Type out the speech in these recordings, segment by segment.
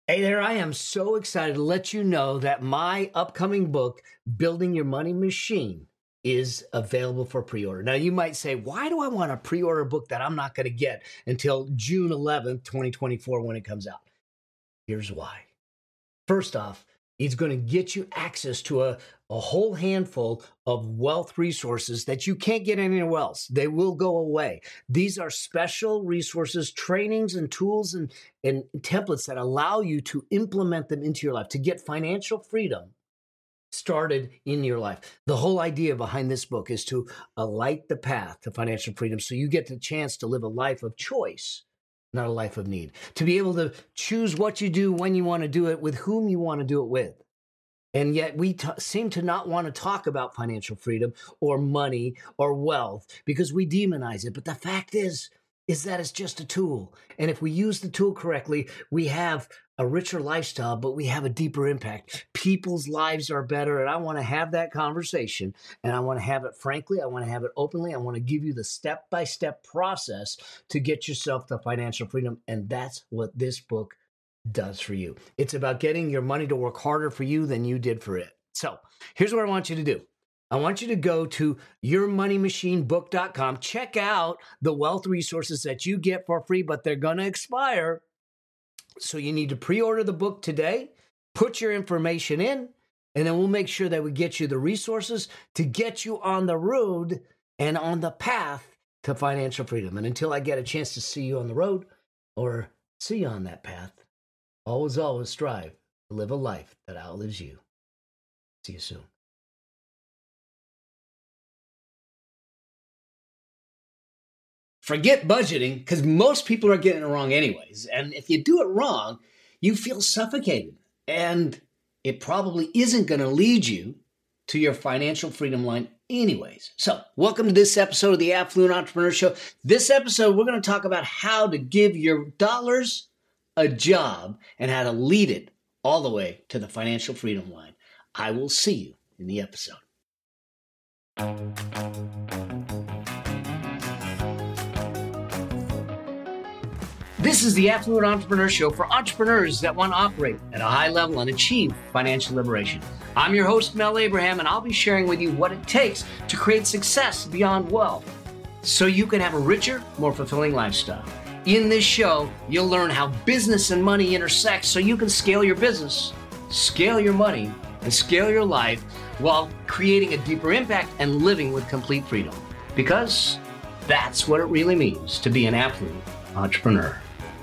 Hey there, I am so excited to let you know that my upcoming book, Building Your Money Machine, is available for pre-order. Now, you might say, why do I want to pre-order a book that I'm not going to get until June 11th, 2024 when it comes out? Here's why. First off, it's going to get you access to a whole handful of wealth resources that you can't get anywhere else. They will go away. These are special resources, trainings, and tools and templates that allow you to implement them into your life to get financial freedom started in your life. The whole idea behind this book is to light the path to financial freedom so you get the chance to live a life of choice, not a life of need. To be able to choose what you do, when you want to do it, with whom you want to do it with. And yet we seem to not want to talk about financial freedom or money or wealth because we demonize it. But the fact is that it's just a tool. And if we use the tool correctly, we have a richer lifestyle, but we have a deeper impact. People's lives are better. And I want to have that conversation. And I want to have it frankly. I want to have it openly. I want to give you the step-by-step process to get yourself to financial freedom. And that's what this book does for you. It's about getting your money to work harder for you than you did for it. So here's what I want you to do. I want you to go to yourmoneymachinebook.com. Check out the wealth resources that you get for free, but they're going to expire. So you need to pre-order the book today, put your information in, and then we'll make sure that we get you the resources to get you on the road and on the path to financial freedom. And until I get a chance to see you on the road or see you on that path, always strive to live a life that outlives you. See you soon. Forget budgeting, because most people are getting it wrong anyways. And if you do it wrong, you feel suffocated. And it probably isn't going to lead you to your financial freedom line anyways. So welcome to this episode of the Affluent Entrepreneur Show. This episode, we're going to talk about how to give your dollars a job and how to lead it all the way to the financial freedom line. I will see you in the episode. This is the Affluent Entrepreneur Show for entrepreneurs that want to operate at a high level and achieve financial liberation. I'm your host, Mel Abraham, and I'll be sharing with you what it takes to create success beyond wealth so you can have a richer, more fulfilling lifestyle. In this show, you'll learn how business and money intersect so you can scale your business, scale your money, and scale your life while creating a deeper impact and living with complete freedom. Because that's what it really means to be an affluent entrepreneur.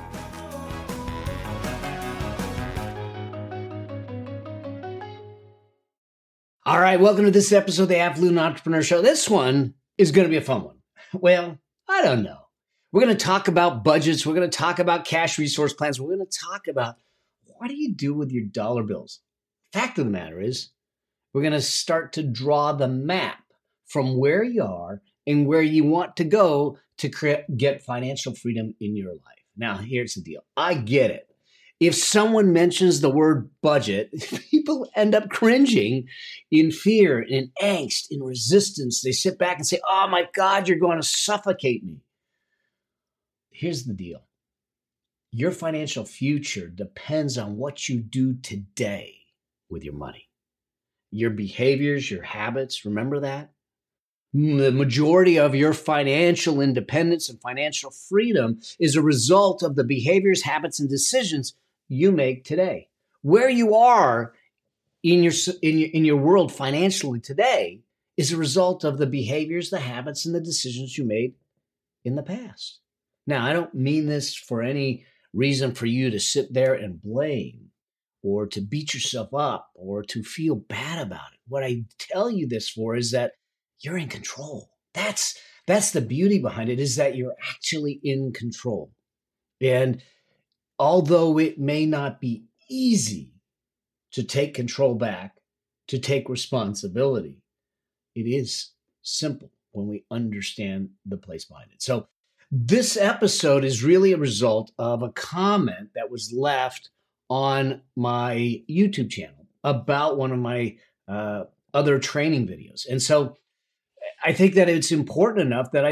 All right, welcome to this episode of the Affluent Entrepreneur Show. This one is going to be a fun one. Well, I don't know. We're going to talk about budgets. We're going to talk about cash resource plans. We're going to talk about what do you do with your dollar bills? Fact of the matter is, we're going to start to draw the map from where you are and where you want to go to get financial freedom in your life. Now, here's the deal. I get it. If someone mentions the word budget, people end up cringing in fear, in angst, in resistance. They sit back and say, oh my God, you're going to suffocate me. Here's the deal. Your financial future depends on what you do today with your money. Your behaviors, your habits, remember that? The majority of your financial independence and financial freedom is a result of the behaviors, habits, and decisions you make today. Where you are in your world financially today is a result of the behaviors, the habits, and the decisions you made in the past. Now, I don't mean this for any reason for you to sit there and blame or to beat yourself up or to feel bad about it. What I tell you this for is that you're in control. That's the beauty behind it, is that you're actually in control. And although it may not be easy to take control back, to take responsibility, it is simple when we understand the place behind it. So this episode is really a result of a comment that was left on my YouTube channel about one of my other training videos. And so I think that it's important enough that I said,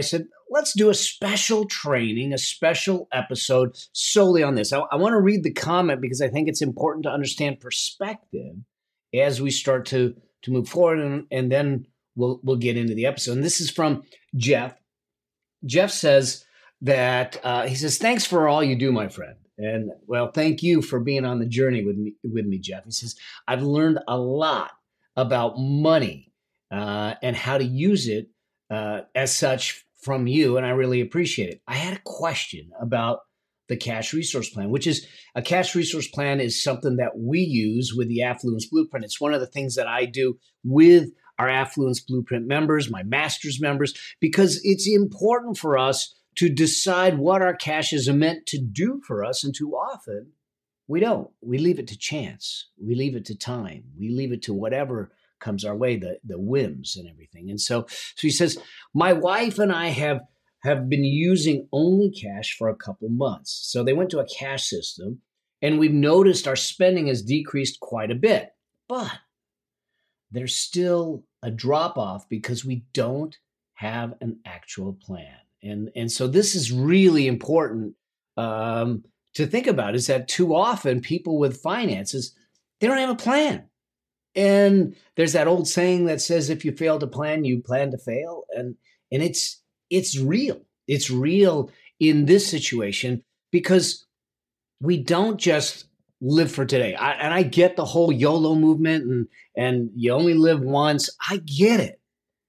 let's do a special training, a special episode solely on this. I want to read the comment because I think it's important to understand perspective as we start to move forward, and then we'll get into the episode. And this is from Jeff. Jeff says that he says, "Thanks for all you do, my friend." And well, thank you for being on the journey with me, Jeff. He says, "I've learned a lot about money and how to use it as such from you, and I really appreciate it. I had a question about the cash resource plan, which is a cash resource plan is something that we use with the Affluence Blueprint. It's one of the things that I do with our Affluence Blueprint members, my Masters members, because it's important for us to decide what our cash is meant to do for us. And too often we don't. We leave it to chance. We leave it to time. We leave it to whatever comes our way, the whims and everything. And so he says, my wife and I have been using only cash for a couple months. So they went to a cash system, and we've noticed our spending has decreased quite a bit. But there's still a drop off because we don't have an actual plan. And so this is really important to think about, is that too often people with finances, they don't have a plan. And there's that old saying that says, if you fail to plan, you plan to fail. And it's real. It's real in this situation because we don't just live for today. And I get the whole YOLO movement and you only live once. I get it.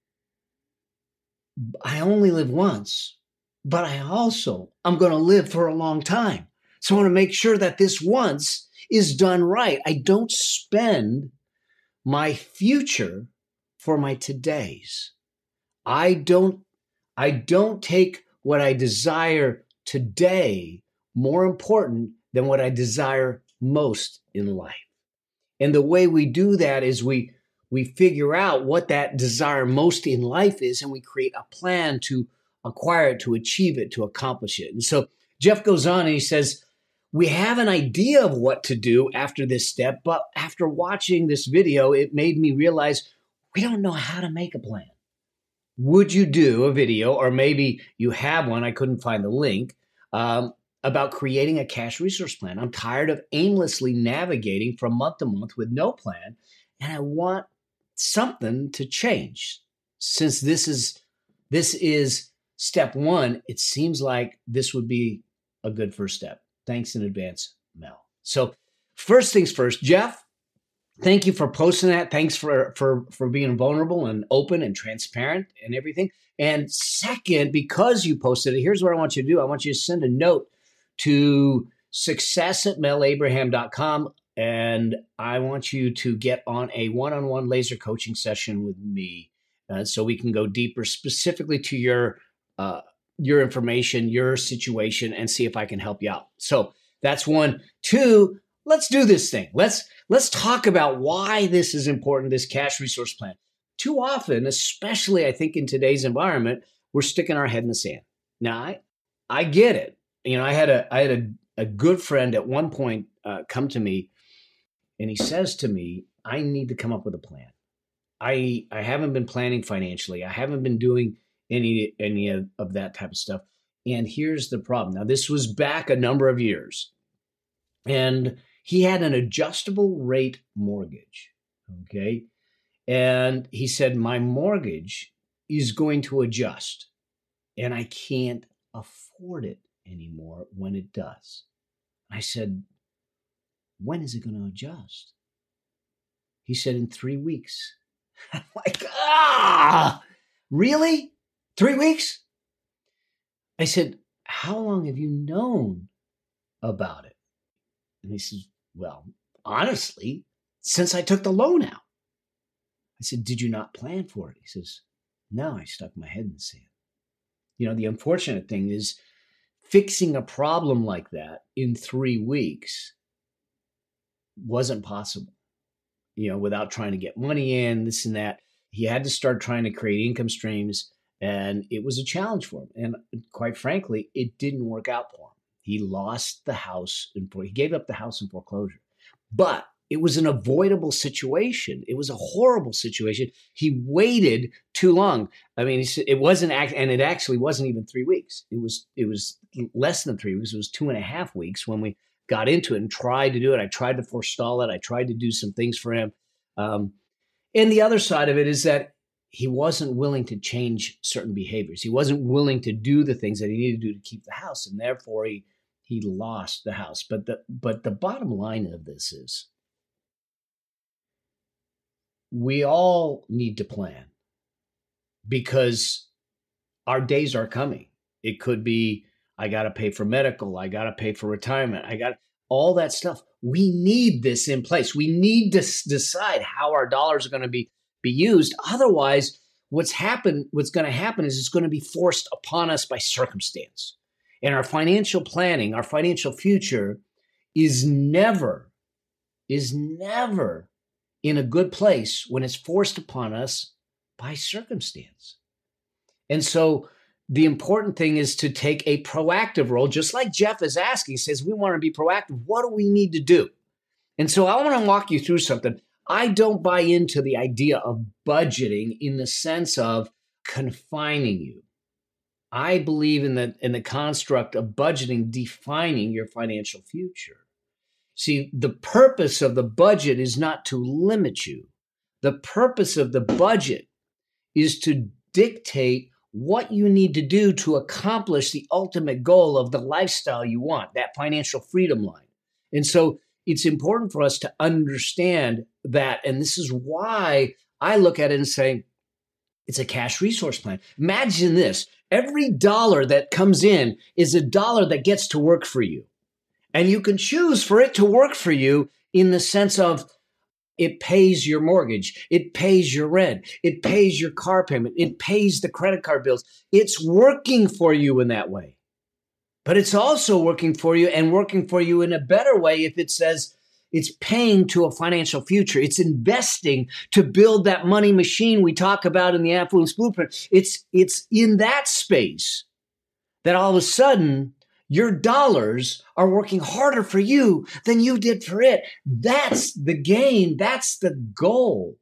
I only live once, but I'm going to live for a long time. So I want to make sure that this once is done right. I don't spend my future for my todays. I don't take what I desire today more important than what I desire most in life. And the way we do that is we figure out what that desire most in life is, and we create a plan to acquire it, to achieve it, to accomplish it. And so Jeff goes on and he says, we have an idea of what to do after this step, but after watching this video, it made me realize we don't know how to make a plan. Would you do a video, or maybe you have one, I couldn't find the link, about creating a cash resource plan? I'm tired of aimlessly navigating from month to month with no plan, and I want something to change. Since this is step one, it seems like this would be a good first step. Thanks in advance, Mel. So first things first, Jeff, thank you for posting that. Thanks for being vulnerable and open and transparent and everything. And second, because you posted it, here's what I want you to do. I want you to send a note to success@melabraham.com. And I want you to get on a one-on-one laser coaching session with me so we can go deeper specifically to your information, your situation, and see if I can help you out. So that's one. Two, let's do this thing. Let's talk about why this is important, this cash resource plan. Too often, especially I think in today's environment, we're sticking our head in the sand. Now, I get it. You know, I had a good friend at one point come to me, and he says to me, I need to come up with a plan. I haven't been planning financially. I haven't been doing any of that type of stuff. And here's the problem. Now, this was back a number of years. And he had an adjustable rate mortgage. Okay. And he said, my mortgage is going to adjust, and I can't afford it anymore when it does. I said, when is it going to adjust? He said, in 3 weeks. I'm like, really? 3 weeks? I said, how long have you known about it? And he says, well, honestly, since I took the loan out. I said, did you not plan for it? He says, no, I stuck my head in the sand. You know, the unfortunate thing is fixing a problem like that in 3 weeks wasn't possible, you know, without trying to get money in, this and that. He had to start trying to create income streams, and it was a challenge for him. And quite frankly, it didn't work out for him. He lost the house, he gave up the house in foreclosure. But It was an avoidable situation. It was a horrible situation. He waited too long. I mean, it wasn't, and it actually wasn't even 3 weeks. It was less than 3 weeks. It was 2.5 weeks when we got into it and tried to do it. I tried to forestall it. I tried to do some things for him. And the other side of it is that he wasn't willing to change certain behaviors. He wasn't willing to do the things that he needed to do to keep the house, and therefore he lost the house. But the bottom line of this is, we all need to plan, because our days are coming. It could be, I got to pay for medical, I got to pay for retirement, I got all that stuff. We need this in place. We need to decide how our dollars are going to be used. Otherwise, what's going to happen is it's going to be forced upon us by circumstance. And our financial planning, our financial future is never in a good place when it's forced upon us by circumstance. And so the important thing is to take a proactive role, just like Jeff is asking. He says, we want to be proactive. What do we need to do? And so I want to walk you through something. I don't buy into the idea of budgeting in the sense of confining you. I believe in the construct of budgeting defining your financial future. See, the purpose of the budget is not to limit you. The purpose of the budget is to dictate what you need to do to accomplish the ultimate goal of the lifestyle you want, that financial freedom line. And so it's important for us to understand that. And this is why I look at it and say, it's a cash resource plan. Imagine this. Every dollar that comes in is a dollar that gets to work for you. And you can choose for it to work for you in the sense of it pays your mortgage, it pays your rent, it pays your car payment, it pays the credit card bills. It's working for you in that way. But it's also working for you, and working for you in a better way if it says it's paying to a financial future. It's investing to build that money machine we talk about in the Affluence Blueprint. It's in that space that all of a sudden your dollars are working harder for you than you did for it. That's the game. That's the goal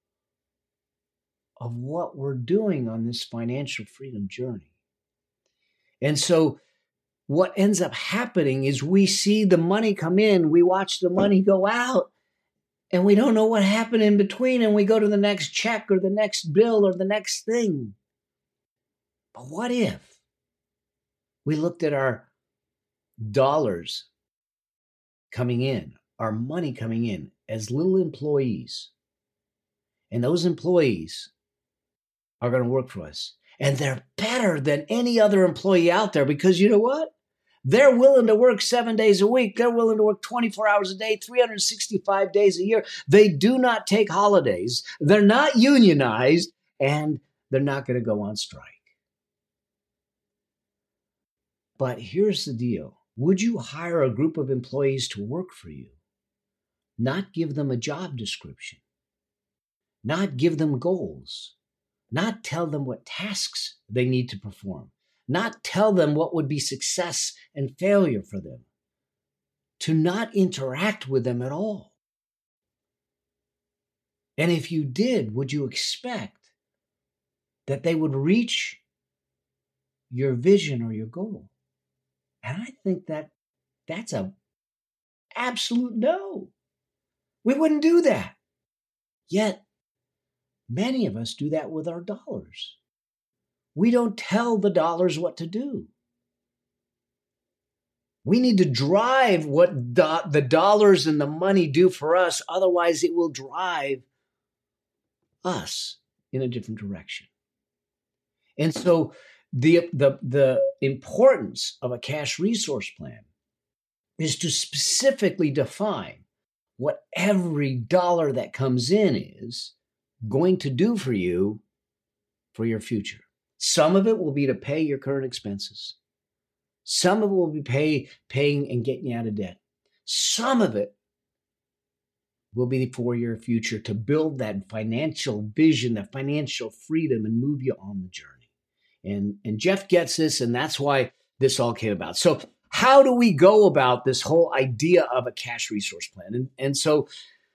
of what we're doing on this financial freedom journey. And so what ends up happening is we see the money come in, we watch the money go out, and we don't know what happened in between, and we go to the next check or the next bill or the next thing. But what if we looked at our dollars coming in, our money coming in as little employees, and those employees are going to work for us, and they're better than any other employee out there, because you know what? They're willing to work 7 days a week. They're willing to work 24 hours a day, 365 days a year. They do not take holidays. They're not unionized, and they're not going to go on strike. But here's the deal. Would you hire a group of employees to work for you? Not give them a job description. Not give them goals. Not tell them what tasks they need to perform. Not tell them what would be success and failure for them. To not interact with them at all. And if you did, would you expect that they would reach your vision or your goal? And I think that's a absolute no. We wouldn't do that. Yet, many of us do that with our dollars. We don't tell the dollars what to do. We need to drive what the dollars and the money do for us. Otherwise, it will drive us in a different direction. And so the importance of a cash resource plan is to specifically define what every dollar that comes in is going to do for you for your future. Some of it will be to pay your current expenses. Some of it will be paying and getting you out of debt. Some of it will be for your future to build that financial vision, that financial freedom, and move you on the journey. And Jeff gets this, and that's why this all came about. So how do we go about this whole idea of a cash resource plan? And so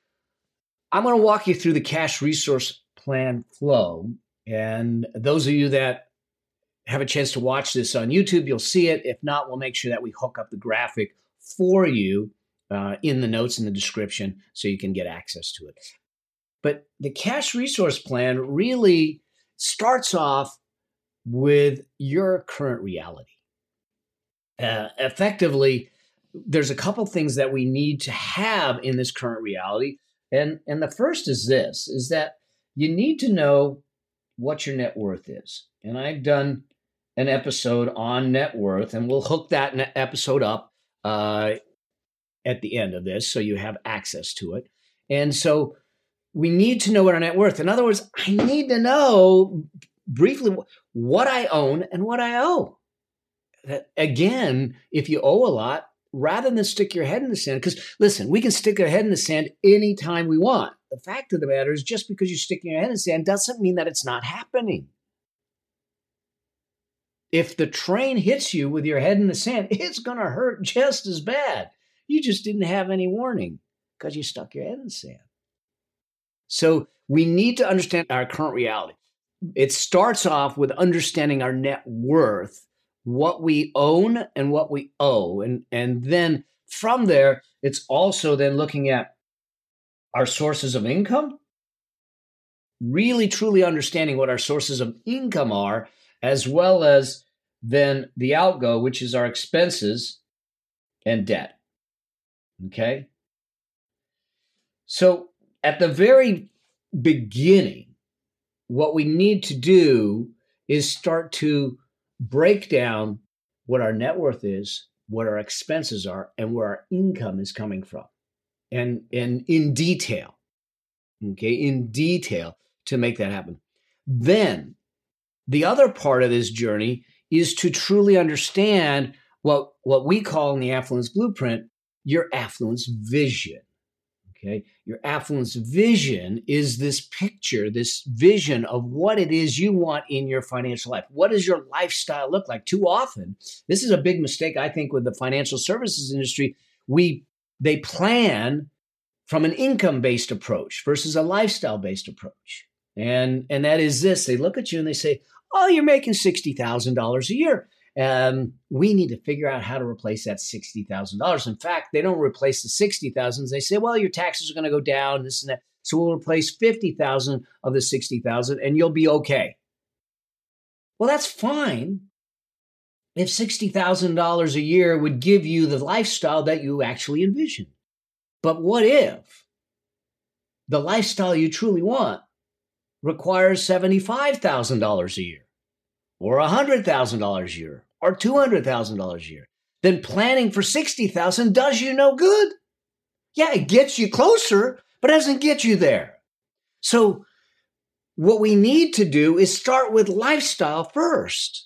I'm going to walk you through the cash resource plan flow. And those of you that have a chance to watch this on YouTube, you'll see it. If not, we'll make sure that we hook up the graphic for you in the notes in the description so you can get access to it. But the cash resource plan really starts off with your current reality. Effectively, there's a couple things that we need to have in this current reality. And the first is this, is that you need to know what your net worth is. And I've done an episode on net worth, and we'll hook that episode up at the end of this so you have access to it. And so we need to know what our net worth. In other words, I need to know briefly what I own and what I owe. Again, if you owe a lot, rather than stick your head in the sand, because listen, we can stick our head in the sand anytime we want. The fact of the matter is, just because you're sticking your head in the sand doesn't mean that it's not happening. If the train hits you with your head in the sand, it's going to hurt just as bad. You just didn't have any warning because you stuck your head in the sand. So we need to understand our current reality. It starts off with understanding our net worth, what we own and what we owe. And then from there, it's also then looking at our sources of income, really truly understanding what our sources of income are, as well as then the outgo, which is our expenses and debt. Okay? So at the very beginning, what we need to do is start to break down what our net worth is, what our expenses are, and where our income is coming from. And in detail, okay, in detail to make that happen. Then the other part of this journey is to truly understand what we call in the Affluence Blueprint, your affluence vision. Okay, your affluence vision is this picture, this vision of what it is you want in your financial life. What does your lifestyle look like? Too often, this is a big mistake, I think, with the financial services industry. They plan from an income-based approach versus a lifestyle-based approach. And that is this. They look at you and they say, oh, you're making $60,000 a year. We need to figure out how to replace that $60,000. In fact, they don't replace the $60,000. They say, well, your taxes are going to go down, this and that. So we'll replace $50,000 of the $60,000 and you'll be okay. Well, that's fine if $60,000 a year would give you the lifestyle that you actually envision. But what if the lifestyle you truly want requires $75,000 a year, or $100,000 a year, or $200,000 a year? Then planning for $60,000 does you no good. Yeah, it gets you closer, but it doesn't get you there. So what we need to do is start with lifestyle first.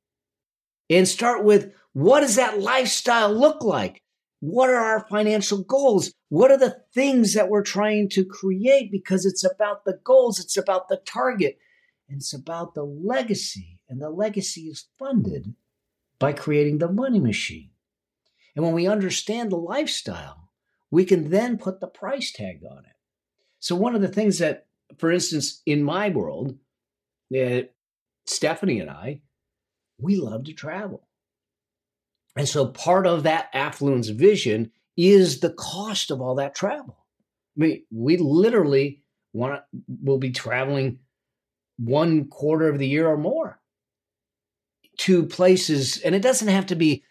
And start with, what does that lifestyle look like? What are our financial goals? What are the things that we're trying to create? Because it's about the goals, it's about the target, and it's about the legacy. And the legacy is funded by creating the money machine. And when we understand the lifestyle, we can then put the price tag on it. So one of the things that, for instance, in my world, Stephanie and I, we love to travel. And so part of that affluence vision is the cost of all that travel. I mean, we literally will be traveling 1/4 of the year or more to places, and it doesn't have to be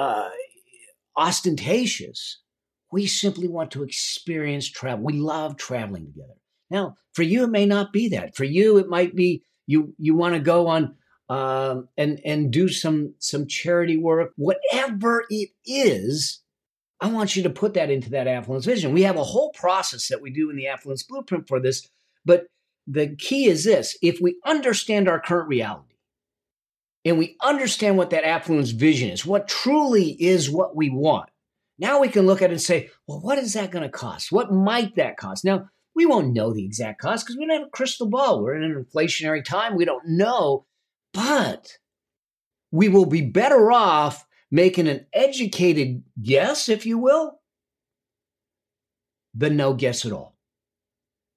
ostentatious. We simply want to experience travel. We love traveling together. Now, for you, it may not be that. For you, it might be you want to go on and do some charity work. Whatever it is, I want you to put that into that affluence vision. We have a whole process that we do in the Affluence Blueprint for this, but the key is this: if we understand our current reality and we understand what that affluence vision is, what truly is what we want, now we can look at it and say, well, what is that going to cost? What might that cost? Now, we won't know the exact cost because we don't have a crystal ball. We're in an inflationary time. We don't know. But we will be better off making an educated guess, if you will, than no guess at all.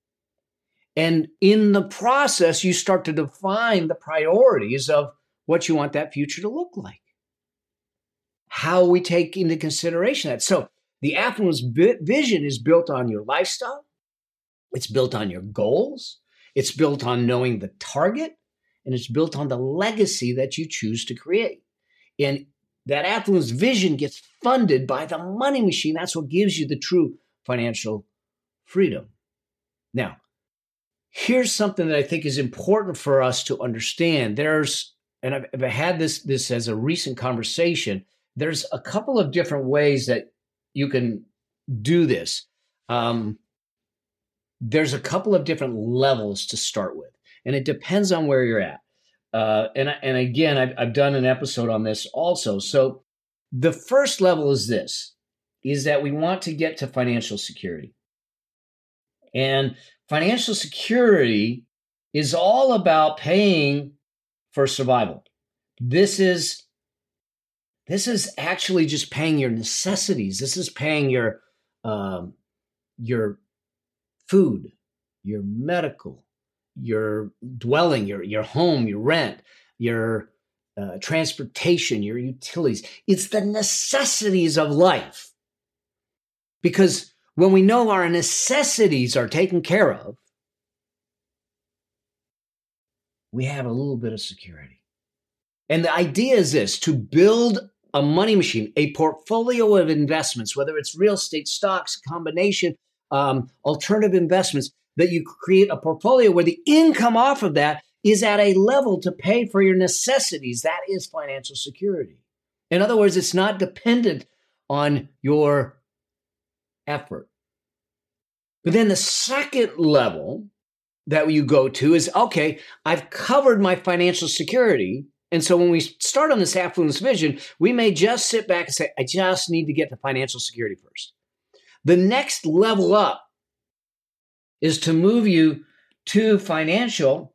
And in the process, you start to define the priorities of what you want that future to look like. How we take into consideration that. So the affluence vision is built on your lifestyle. It's built on your goals. It's built on knowing the target, and it's built on the legacy that you choose to create. And that affluence vision gets funded by the money machine. That's what gives you the true financial freedom. Now, here's something that I think is important for us to understand. And I've had this as a recent conversation. There's a couple of different ways that you can do this. There's a couple of different levels to start with, and it depends on where you're at. And again, I've done an episode on this also. So the first level is that we want to get to financial security. And financial security is all about paying for survival. This is actually just paying your necessities. This is paying your food, your medical, your dwelling, your home, your rent, your transportation, your utilities. It's the necessities of life. Because when we know our necessities are taken care of, we have a little bit of security. And the idea is this: to build a money machine, a portfolio of investments, whether it's real estate, stocks, combination, alternative investments, that you create a portfolio where the income off of that is at a level to pay for your necessities. That is financial security. In other words, it's not dependent on your effort. But then the second level that you go to is, okay, I've covered my financial security. And so when we start on this affluence vision, we may just sit back and say, I just need to get to financial security first. The next level up is to move you to financial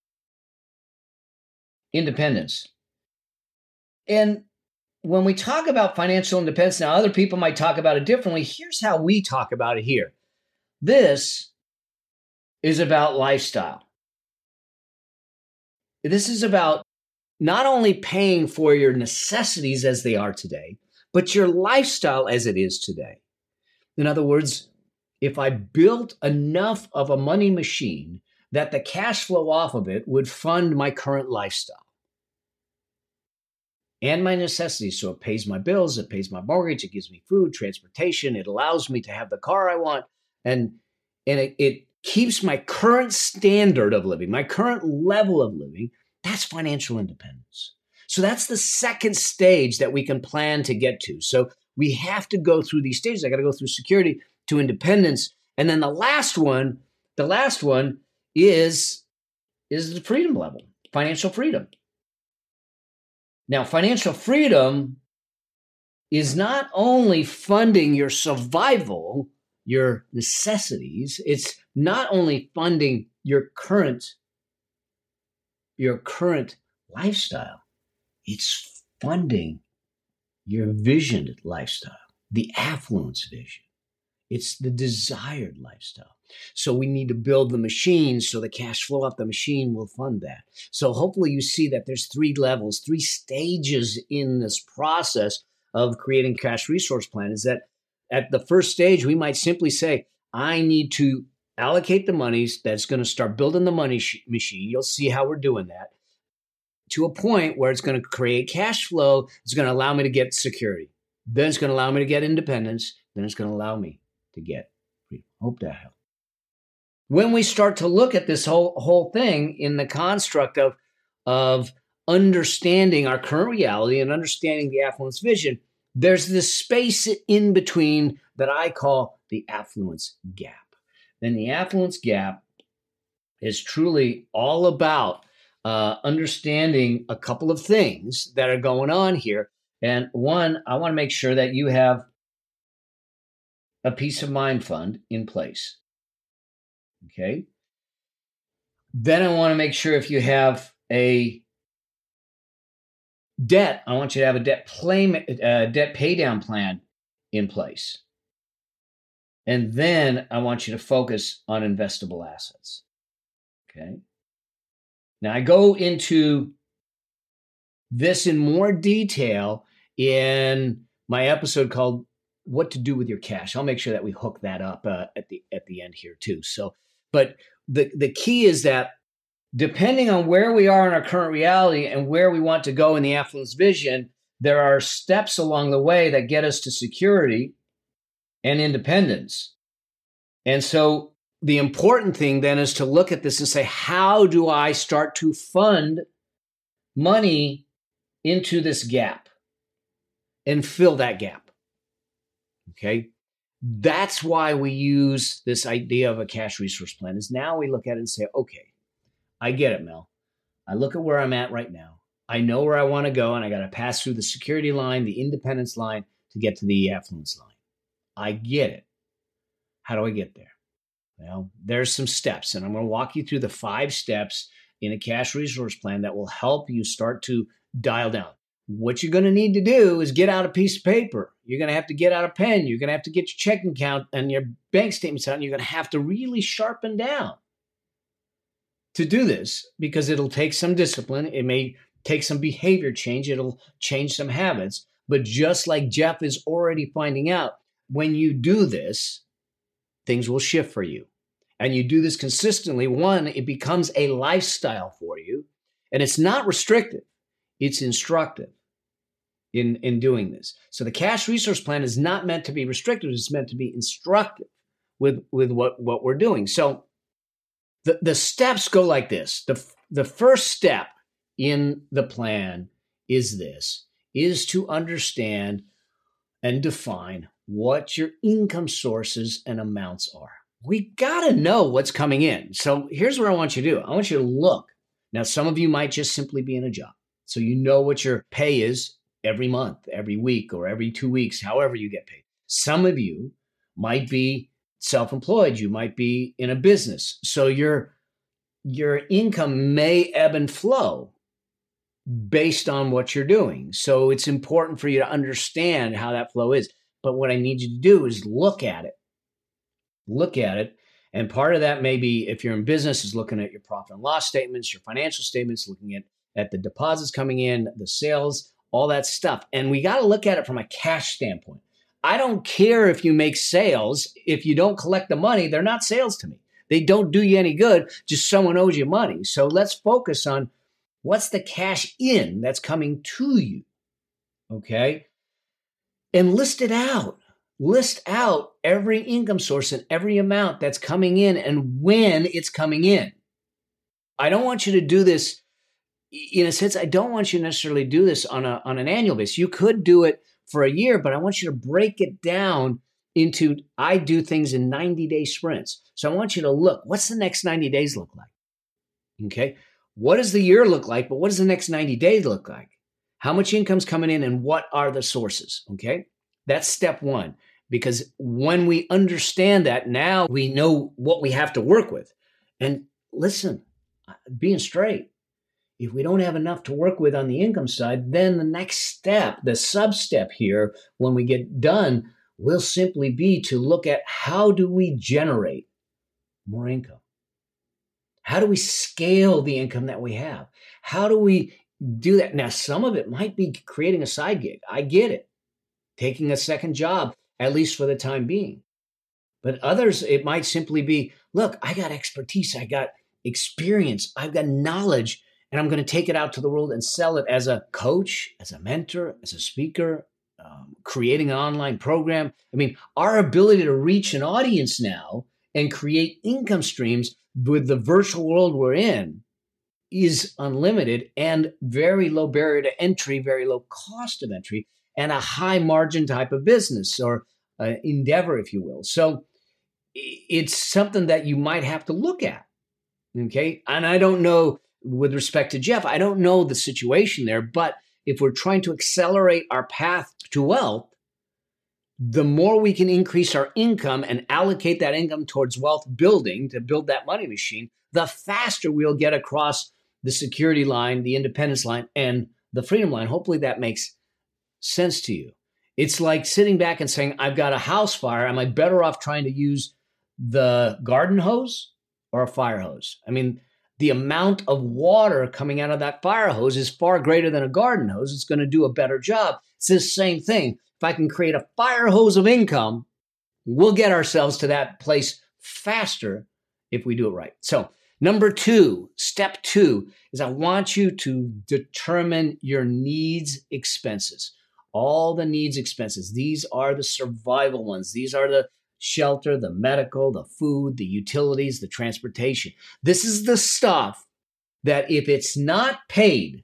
independence. And when we talk about financial independence, now other people might talk about it differently. Here's how we talk about it here. This is about lifestyle. This is about not only paying for your necessities as they are today, but your lifestyle as it is today. In other words, if I built enough of a money machine that the cash flow off of it would fund my current lifestyle and my necessities. So it pays my bills, it pays my mortgage, it gives me food, transportation, it allows me to have the car I want, and it keeps my current standard of living, my current level of living. That's financial independence. So that's the second stage that we can plan to get to. So we have to go through these stages. I got to go through security to independence. And then the last one is the freedom level, financial freedom. Now, financial freedom is not only funding your survival, your necessities, it's not only funding your current lifestyle, it's funding your visioned lifestyle, the affluence vision. It's the desired lifestyle. So we need to build the machine so the cash flow off the machine will fund that. So hopefully you see that there's 3 levels, 3 stages in this process of creating cash resource plan. Is that at the first stage, we might simply say, I need to allocate the monies that's going to start building the money machine. You'll see how we're doing that to a point where it's going to create cash flow. It's going to allow me to get security. Then it's going to allow me to get independence. Then it's going to allow me to get freedom. Hope that helps. When we start to look at this whole thing in the construct of understanding our current reality and understanding the affluence vision, there's this space in between that I call the affluence gap. And the affluence gap is truly all about understanding a couple of things that are going on here. And one, I want to make sure that you have a peace of mind fund in place. Okay. Then I want to make sure if you have a debt, I want you to have a debt pay down plan in place. And then I want you to focus on investable assets. Okay. Now I go into this in more detail in my episode called "What to Do with Your Cash." I'll make sure that we hook that up at the end here too. So, but the key is that depending on where we are in our current reality and where we want to go in the affluence vision, there are steps along the way that get us to security and independence. And so the important thing then is to look at this and say, how do I start to fund money into this gap and fill that gap? Okay. That's why we use this idea of a cash resource plan. Is now we look at it and say, okay, I get it, Mel. I look at where I'm at right now. I know where I want to go, and I got to pass through the security line, the independence line to get to the affluence line. I get it. How do I get there? Well, there's some steps, and I'm going to walk you through the 5 steps in a cash resource plan that will help you start to dial down. What you're going to need to do is get out a piece of paper. You're going to have to get out a pen. You're going to have to get your checking account and your bank statements out, and you're going to have to really sharpen down to do this, because it'll take some discipline. It may take some behavior change. It'll change some habits. But just like Jeff is already finding out, when you do this, things will shift for you. And you do this consistently, one, it becomes a lifestyle for you. And it's not restrictive. It's instructive in doing this. So the cash resource plan is not meant to be restrictive. It's meant to be instructive with what we're doing. So the steps go like this. The first step in the plan is to understand and define what your income sources and amounts are. We got to know what's coming in. So here's what I want you to do. I want you to look. Now, some of you might just simply be in a job. So you know what your pay is every month, every week, or every 2 weeks, however you get paid. Some of you might be self-employed. You might be in a business. So your income may ebb and flow based on what you're doing. So it's important for you to understand how that flow is. But what I need you to do is look at it. Look at it. And part of that may be, if you're in business, is looking at your profit and loss statements, your financial statements, looking at the deposits coming in, the sales, all that stuff. And we got to look at it from a cash standpoint. I don't care if you make sales. If you don't collect the money, they're not sales to me. They don't do you any good. Just someone owes you money. So let's focus on what's the cash in that's coming to you. Okay? And list it out. List out every income source and every amount that's coming in and when it's coming in. I don't want you to do this, in a sense, I don't want you to necessarily do this on an annual basis. You could do it for a year, but I want you to break it down into, I do things in 90-day sprints. So I want you to look, what's the next 90 days look like? Okay. What does the year look like? But what does the next 90 days look like? How much income's coming in and what are the sources? Okay. That's step one. Because when we understand that, now we know what we have to work with. And listen, being straight, if we don't have enough to work with on the income side, then the next step, the sub-step here, when we get done, will simply be to look at, how do we generate more income? How do we scale the income that we have? How do we do that? Now, some of it might be creating a side gig. I get it. Taking a second job, at least for the time being. But others, it might simply be, look, I got expertise, I got experience, I've got knowledge, and I'm going to take it out to the world and sell it as a coach, as a mentor, as a speaker, creating an online program. I mean, our ability to reach an audience now and create income streams with the virtual world we're in is unlimited and very low barrier to entry, very low cost of entry, and a high margin type of business or endeavor, if you will. So it's something that you might have to look at. Okay. And I don't know, with respect to Jeff, I don't know the situation there, but if we're trying to accelerate our path to wealth, the more we can increase our income and allocate that income towards wealth building to build that money machine, the faster we'll get across the security line, the independence line, and the freedom line. Hopefully that makes sense to you. It's like sitting back and saying, I've got a house fire. Am I better off trying to use the garden hose or a fire hose? I mean, the amount of water coming out of that fire hose is far greater than a garden hose. It's going to do a better job. It's the same thing. If I can create a fire hose of income, we'll get ourselves to that place faster if we do it right. So number two, step two, is I want you to determine your needs expenses. All the needs expenses. These are the survival ones. These are the shelter, the medical, the food, the utilities, the transportation. This is the stuff that if it's not paid,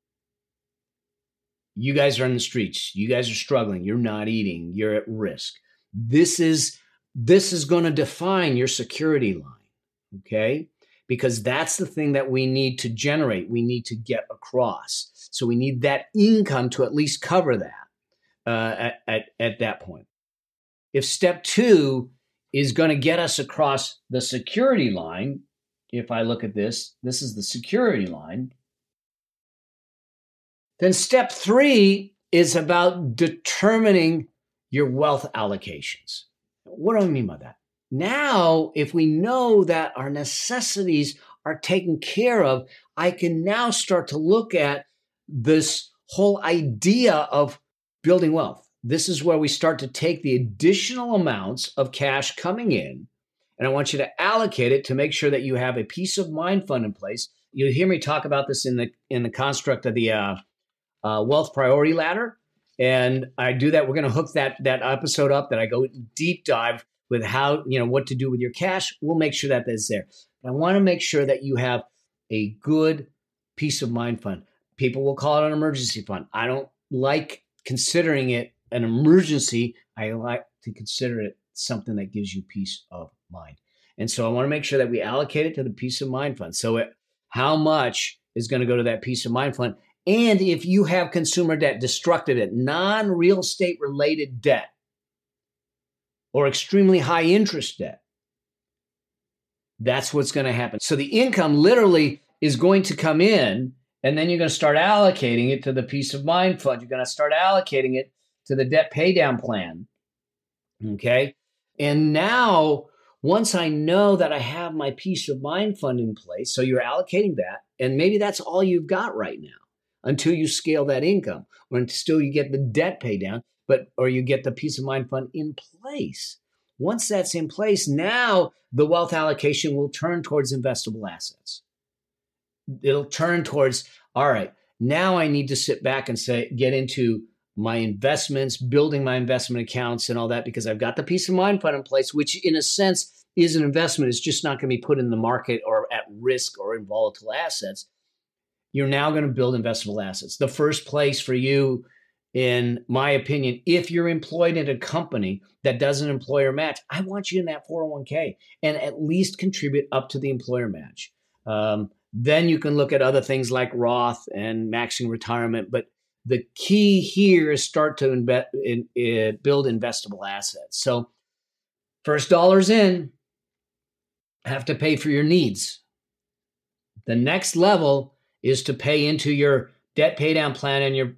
you guys are in the streets. You guys are struggling. You're not eating. You're at risk. This is going to define your security line, okay? Because that's the thing that we need to generate. We need to get across. So we need that income to at least cover that at that point. If step two is going to get us across the security line, if I look at this is the security line, then step three is about determining your wealth allocations. What do I mean by that? Now, if we know that our necessities are taken care of, I can now start to look at this whole idea of building wealth. This is where we start to take the additional amounts of cash coming in, and I want you to allocate it to make sure that you have a peace of mind fund in place. You'll hear me talk about this in the construct of the wealth priority ladder, and I do that. We're going to hook that episode up that I go deep dive with how, what to do with your cash. We'll make sure that that's there. But I want to make sure that you have a good peace of mind fund. People will call it an emergency fund. I don't like considering it an emergency. I like to consider it something that gives you peace of mind. And so I want to make sure that we allocate it to the peace of mind fund. So how much is going to go to that peace of mind fund? And if you have consumer debt, destructive debt, non-real estate related debt, or extremely high interest debt, that's what's going to happen. So the income literally is going to come in, and then you're going to start allocating it to the peace of mind fund. You're going to start allocating it to the debt pay down plan. Okay. And now, once I know that I have my peace of mind fund in place, so you're allocating that, and maybe that's all you've got right now until you scale that income, or until you get the debt pay down, or you get the peace of mind fund in place. Once that's in place, now the wealth allocation will turn towards investable assets. It'll turn towards, all right, now I need to sit back and get into my investments, building my investment accounts and all that, because I've got the peace of mind fund in place, which in a sense is an investment. It's just not going to be put in the market or at risk or in volatile assets. You're now going to build investable assets. The first place for you, in my opinion, if you're employed in a company that does an employer match, I want you in that 401k and at least contribute up to the employer match. Then you can look at other things like Roth and maxing retirement. But the key here is start to build investable assets. So first dollars in, have to pay for your needs. The next level is to pay into your debt pay down plan and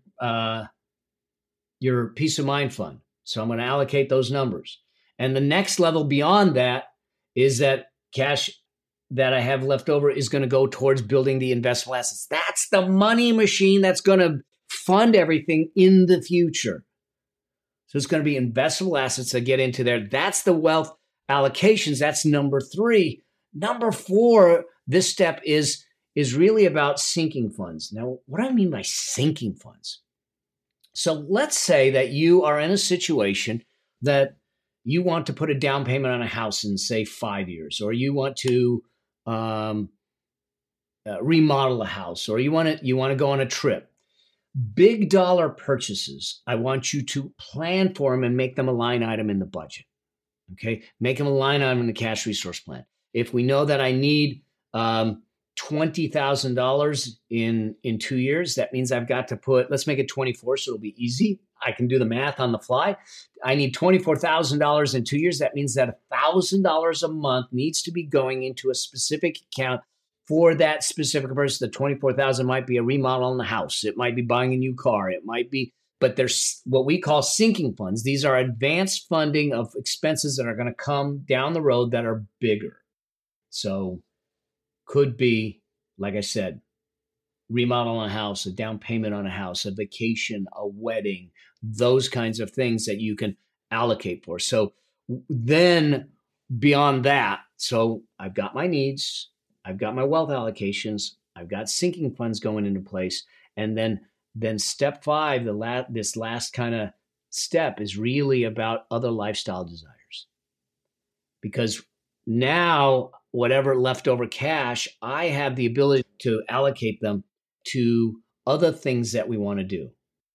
your peace of mind fund. So I'm going to allocate those numbers. And the next level beyond that is that cash that I have left over is going to go towards building the investable assets. That's the money machine that's going to fund everything in the future. So it's going to be investable assets that get into there. That's the wealth allocations. That's number three. Number four, this step is really about sinking funds. Now, what do I mean by sinking funds? So let's say that you are in a situation that you want to put a down payment on a house in, say, 5 years, or you want to remodel a house, or you want to go on a trip. Big dollar purchases, I want you to plan for them and make them a line item in the budget. Okay, make them a line item in the cash resource plan. If we know that I need $20,000 in 2 years, that means I've got to put, let's make it 24 so it'll be easy. I can do the math on the fly. I need $24,000 in 2 years. That means that $1,000 a month needs to be going into a specific account for that specific person. The $24,000 might be a remodel on the house. It might be buying a new car. It might be, but there's what we call sinking funds. These are advanced funding of expenses that are going to come down the road that are bigger. So could be like I said, remodel a house, a down payment on a house, a vacation, a wedding, those kinds of things that you can allocate for. So then beyond that, so I've got my needs, I've got my wealth allocations, I've got sinking funds going into place. And then step 5, this last kind of step is really about other lifestyle desires. Because now whatever leftover cash, I have the ability to allocate them to other things that we want to do,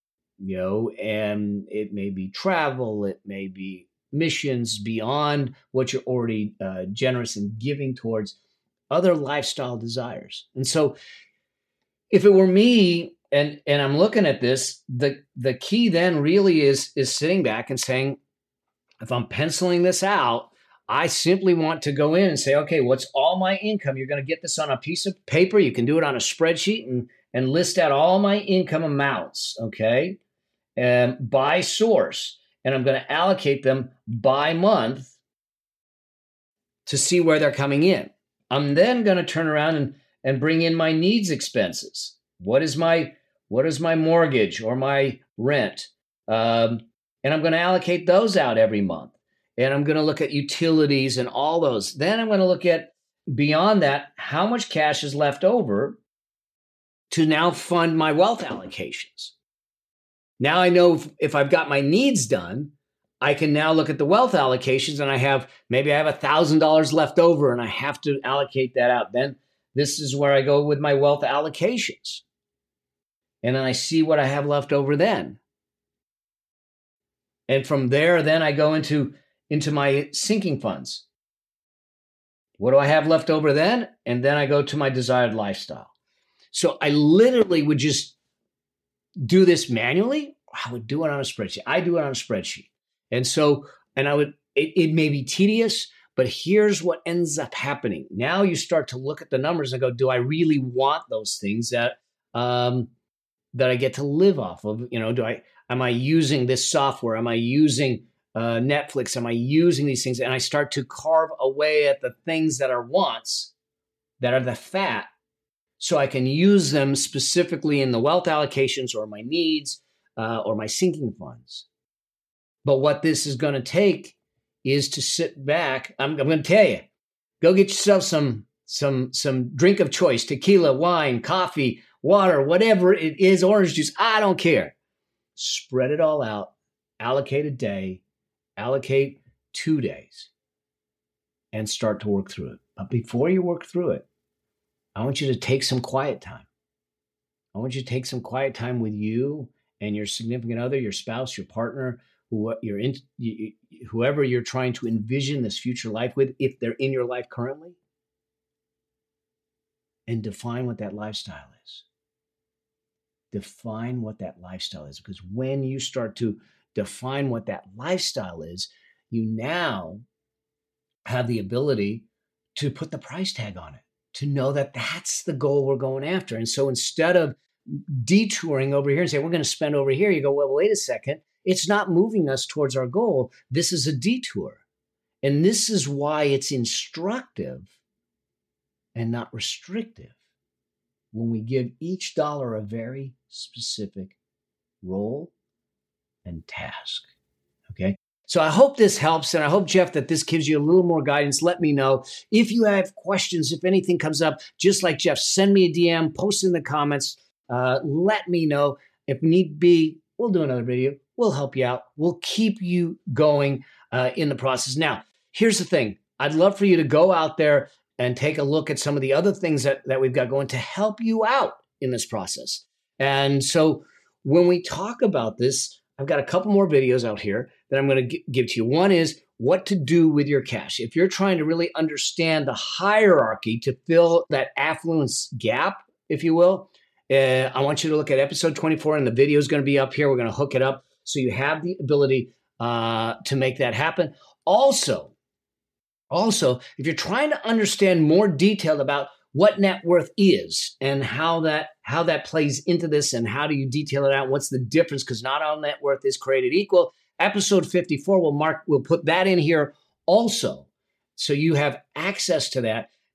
and it may be travel, it may be missions beyond what you're already generous in giving towards other lifestyle desires. And so if it were me and I'm looking at this, the key then really is sitting back and saying, if I'm penciling this out, I simply want to go in and say, okay, what's all my income? You're going to get this on a piece of paper. You can do it on a spreadsheet and list out all my income amounts, okay, by source. And I'm going to allocate them by month to see where they're coming in. I'm then going to turn around and bring in my needs expenses. What is my mortgage or my rent? And I'm going to allocate those out every month. And I'm going to look at utilities and all those. Then I'm going to look at, beyond that, how much cash is left over to now fund my wealth allocations. Now I know if I've got my needs done, I can now look at the wealth allocations and maybe I have $1,000 left over and I have to allocate that out. Then this is where I go with my wealth allocations. And then I see what I have left over then. And from there, then I go into my sinking funds. What do I have left over then? And then I go to my desired lifestyle. So I literally would just do this manually. I would do it on a spreadsheet. I do it on a spreadsheet. And so, it may be tedious, but here's what ends up happening. Now you start to look at the numbers and go, do I really want those things that I get to live off of? Am I using this software? Am I using Netflix? Am I using these things? And I start to carve away at the things that are wants, that are the fat, so I can use them specifically in the wealth allocations or my needs or my sinking funds. But what this is going to take is to sit back. I'm going to tell you, go get yourself some drink of choice, tequila, wine, coffee, water, whatever it is, orange juice. I don't care. Spread it all out. Allocate a day. Allocate 2 days. And start to work through it. But before you work through it, I want you to take some quiet time. I want you to take some quiet time with you and your significant other, your spouse, your partner, whoever you're trying to envision this future life with, if they're in your life currently, and define what that lifestyle is. Define what that lifestyle is, because when you start to define what that lifestyle is, you now have the ability to put the price tag on it, to know that that's the goal we're going after. And so instead of detouring over here and say, we're going to spend over here, you go, well, wait a second. It's not moving us towards our goal. This is a detour. And this is why it's instructive and not restrictive when we give each dollar a very specific role and task. Okay. So I hope this helps. And I hope, Jeff, that this gives you a little more guidance. Let me know if you have questions, if anything comes up, just like Jeff, send me a DM, post in the comments. Let me know. If need be, we'll do another video. We'll help you out. We'll keep you going in the process. Now, here's the thing. I'd love for you to go out there and take a look at some of the other things that we've got going to help you out in this process. And so when we talk about this, I've got a couple more videos out here that I'm going to give to you. One is what to do with your cash. If you're trying to really understand the hierarchy to fill that affluence gap, if you will, I want you to look at episode 24, and the video is going to be up here. We're going to hook it up so you have the ability to make that happen. Also, if you're trying to understand more detail about what net worth is and how that plays into this and how do you detail it out, what's the difference, because not all net worth is created equal. Episode 54, we'll put that in here also, so you have access to that.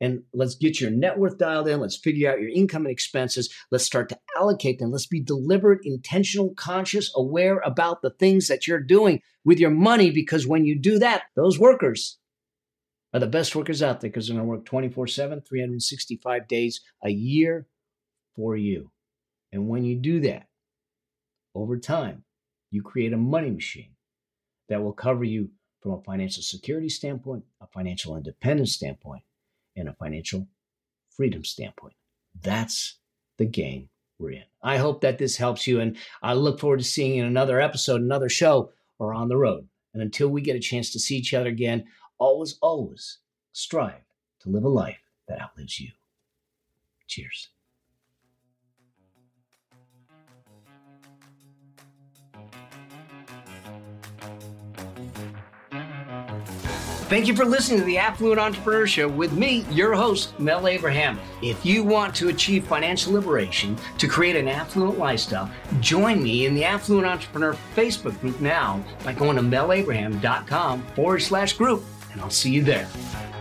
and let's get your net worth dialed in. Let's figure out your income and expenses. Let's start to allocate them. Let's be deliberate, intentional, conscious, aware about the things that you're doing with your money, because when you do that, those workers are the best workers out there, because they're going to work 24/7, 365 days a year for you. And when you do that, over time, you create a money machine that will cover you from a financial security standpoint, a financial independence standpoint, and a financial freedom standpoint. That's the game we're in. I hope that this helps you, and I look forward to seeing you in another episode, another show, or on the road. And until we get a chance to see each other again, always, always strive to live a life that outlives you. Cheers. Thank you for listening to the Affluent Entrepreneur Show with me, your host, Mel Abraham. If you want to achieve financial liberation to create an affluent lifestyle, join me in the Affluent Entrepreneur Facebook group now by going to melabraham.com/group, and I'll see you there.